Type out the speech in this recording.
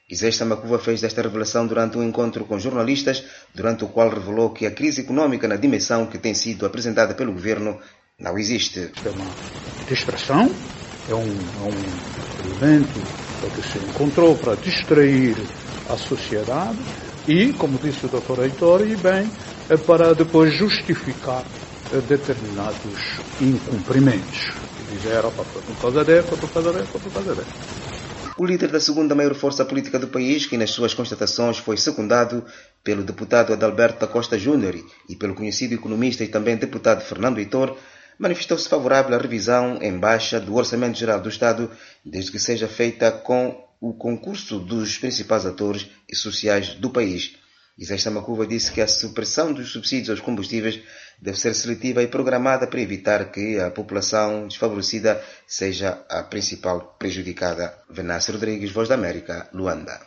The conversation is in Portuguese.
Isesta Makuva fez esta revelação durante um encontro com jornalistas, durante o qual revelou que a crise econômica na dimensão que tem sido apresentada pelo governo não existe. É uma distração, é um elemento que se encontrou para distrair a sociedade e, como disse o Dr. Heitor, e bem, para depois justificar determinados incumprimentos. Dizer, por causa desta. O líder da segunda maior força política do país, que nas suas constatações foi secundado pelo deputado Adalberto da Costa Júnior e pelo conhecido economista e também deputado Fernando Heitor, manifestou-se favorável à revisão em baixa do Orçamento Geral do Estado, desde que seja feita com o concurso dos principais atores e sociais do país. Isesta Makuva disse que a supressão dos subsídios aos combustíveis deve ser seletiva e programada para evitar que a população desfavorecida seja a principal prejudicada. Venâncio Rodrigues, Voz da América, Luanda.